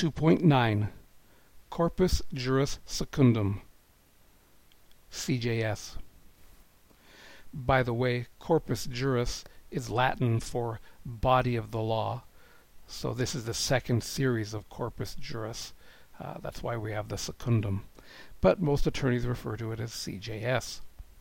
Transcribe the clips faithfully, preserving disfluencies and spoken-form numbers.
two point nine, Corpus Juris Secundum, C J S. By the way, Corpus Juris is Latin for body of the law, so this is the second series of Corpus Juris. Uh, that's why we have the Secundum. But most attorneys refer to it as C J S.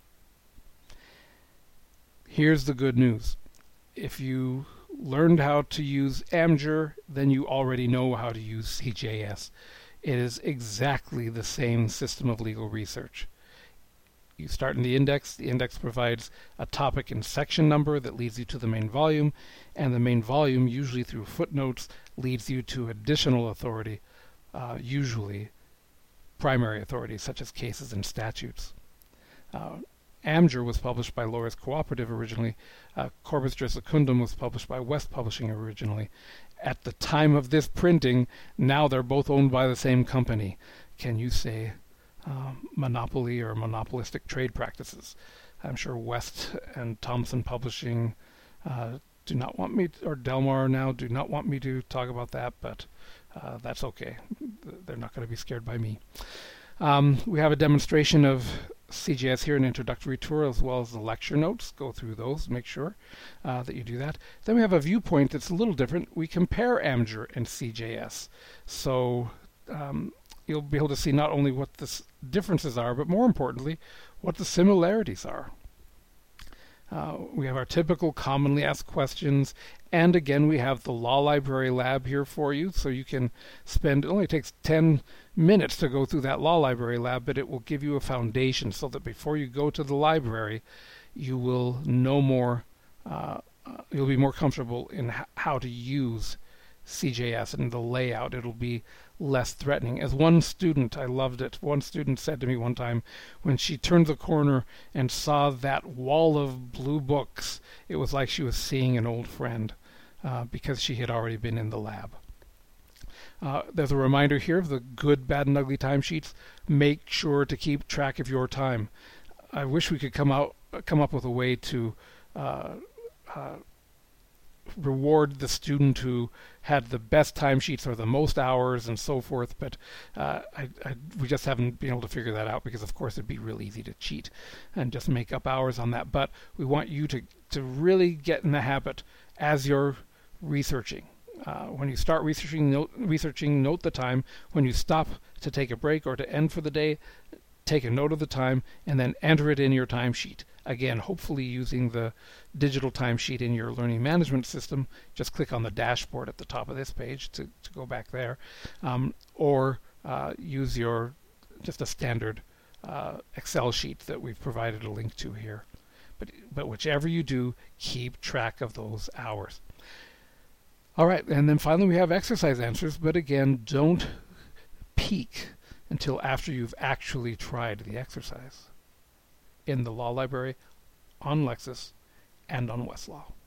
Here's the good news. If you learned how to use Amjur, then you already know how to use C J S. It is exactly the same system of legal research. You start in the index. The index provides a topic and section number that leads you to the main volume, and the main volume, usually through footnotes, leads you to additional authority, uh, usually primary authority, such as cases and statutes. Uh, Amjur was published by Lawyers Cooperative originally. Uh, Corpus Juris Secundum was published by West Publishing originally. At the time of this printing, now they're both owned by the same company. Can you say uh, monopoly or monopolistic trade practices? I'm sure West and Thompson Publishing uh, do not want me, to, or Delmar now do not want me to talk about that, but uh, that's okay. They're not going to be scared by me. Um, we have a demonstration of C J S here, an introductory tour, as well as the lecture notes. Go through those, make sure uh, that you do that. Then we have a viewpoint that's a little different. We compare Amjur and C J S. So um, you'll be able to see not only what the s- differences are, but more importantly, what the similarities are. Uh, we have our typical commonly asked questions, and again we have the Law Library Lab here for you, so you can spend, it only takes ten minutes to go through that Law Library Lab, but it will give you a foundation so that before you go to the library you will know more, uh, uh, you'll be more comfortable in h- how to use C J S and the layout. It'll be less threatening. As one student, I loved it, one student said to me one time when she turned the corner and saw that wall of blue books, it was like she was seeing an old friend uh, because she had already been in the lab. Uh, there's a reminder here of the good, bad, and ugly timesheets. Make sure to keep track of your time. I wish we could come out, come up with a way to uh, uh, reward the student who had the best timesheets or the most hours and so forth, but uh, I, I, we just haven't been able to figure that out because, of course, it'd be real easy to cheat and just make up hours on that. But we want you to, to really get in the habit as you're researching. Uh, when you start researching note, researching, note the time. When you stop to take a break or to end for the day, take a note of the time and then enter it in your timesheet. Again, hopefully using the digital timesheet in your learning management system. Just click on the dashboard at the top of this page to, to go back there. Um, or uh, use your just a standard uh, Excel sheet that we've provided a link to here. But, but whichever you do, keep track of those hours. All right, and then finally we have exercise answers, but again, don't peek until after you've actually tried the exercise in the Law Library, on Lexis, and on Westlaw.